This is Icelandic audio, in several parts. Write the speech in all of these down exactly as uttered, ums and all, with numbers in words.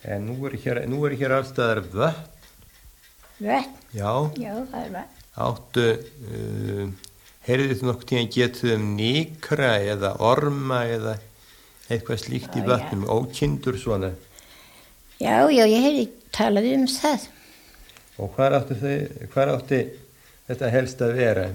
En nú er hér, nú er hér allstaðar vötn. Vötn? Já. Já, það er vötn. Áttu, uh, heyrðu þið nokkuð tíðan getið um nykra eða orma eða eitthvað slíkt Já, í vötnum, ókindur svona? Já, já, ég heyri talað um það. Og hvar átti, þau, hvar átti þetta helst að vera?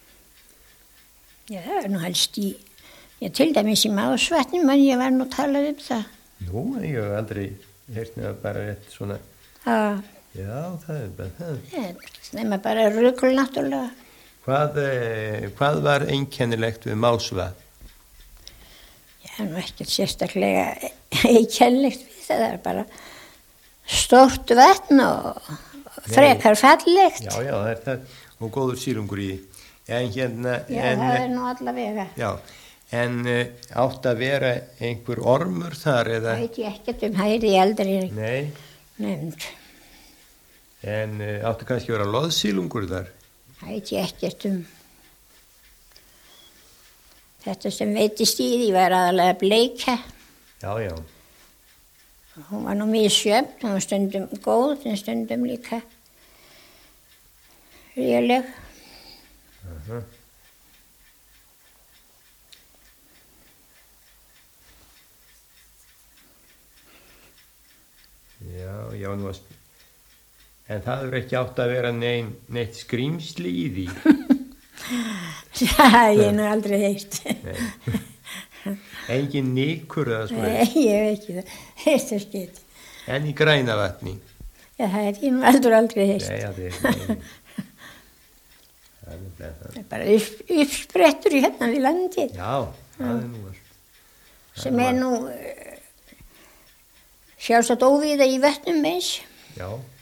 Já, það er nú helst í, já, til dæmis í Másvatnum, en ég var nú talað um það. Nú, ég hef aldrei heyrt nefna bara rétt svona. Já. Já, það er bara það. Það er bara rugl náttúrulega. Hvað, hvað var einkennilegt við Másvatn? Já, nú ekkert sérstaklega einkennilegt við það, það er bara stórt vatn og frekar fallegt. Já, já, það er það, og góður sílungur í því. En hérna... Já, en, það er nú allavega. Já, en uh, átt að vera einhver ormur þar eða... Það veit ég ekkert um, það er í eldri Nei. nefnd. En uh, áttu kannski að vera loðsílungur þar? Það veit ég ekkert um. Þetta sem veitist í því var aðalega bleika. Já, já. Hún var nú mjög sjöfn, hún var stundum góð, en stundum líka réleg. Uh-huh. Já, já, nú að... En það hefur ekki átt að vera nein, neitt skrýmsli í því? Það hef ég nú aldrei heyrt. Nei. Engin nykur eða svona? Nei, ég veit ekki það. Þetta er skilt. En í Grænavatni? Já, það hef ég nú aldrei aldrei heyrt. Nei, það er ekki. Það er bara upp, uppsprettur í hérna við landið. Já, það er nú allt. Sem er nú sjálfsagt óvíða í vötnum eins. Já.